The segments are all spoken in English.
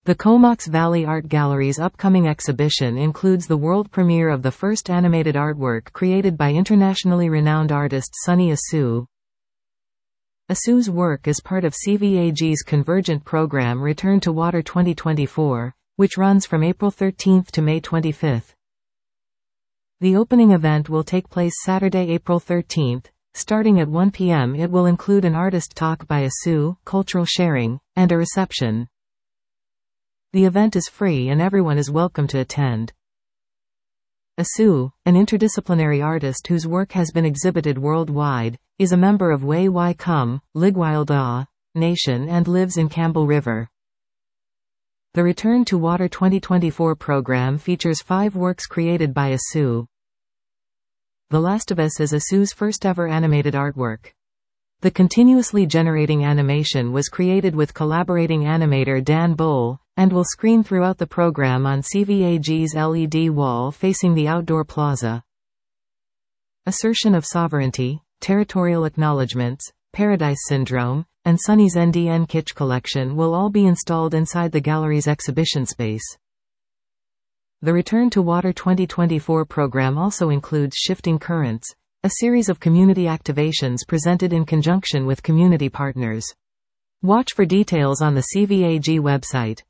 The Comox Valley Art Gallery's upcoming exhibition includes the world premiere of the first animated artwork created by internationally renowned artist Sonny Asu. Asu's work is part of CVAG's convergent program Return to Water 2024, which runs from April 13 to May 25. The opening event will take place Saturday, April 13. Starting at 1 p.m. It will include an artist talk by Asu, cultural sharing, and a reception. The event is free and everyone is welcome to attend. Asu, an interdisciplinary artist whose work has been exhibited worldwide, is a member of Wai Wai Kum, Ligwil Da Nation and lives in Campbell River. The Return to Water 2024 program features 5 works created by Asu. The Last of Us is Asu's first ever animated artwork. The continuously generating animation was created with collaborating animator Dan Bowl, and will screen throughout the program on CVAG's LED wall facing the outdoor plaza. Assertion of Sovereignty, Territorial Acknowledgements, Paradise Syndrome, and Sonny's NDN Kitsch collection will all be installed inside the gallery's exhibition space. The Return to Water 2024 program also includes Shifting Currents, a series of community activations presented in conjunction with community partners. Watch for details on the CVAG website,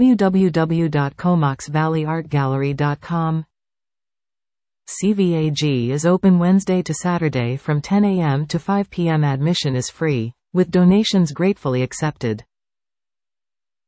www.comoxvalleyartgallery.com. CVAG is open Wednesday to Saturday from 10 a.m. to 5 p.m. Admission is free, with donations gratefully accepted.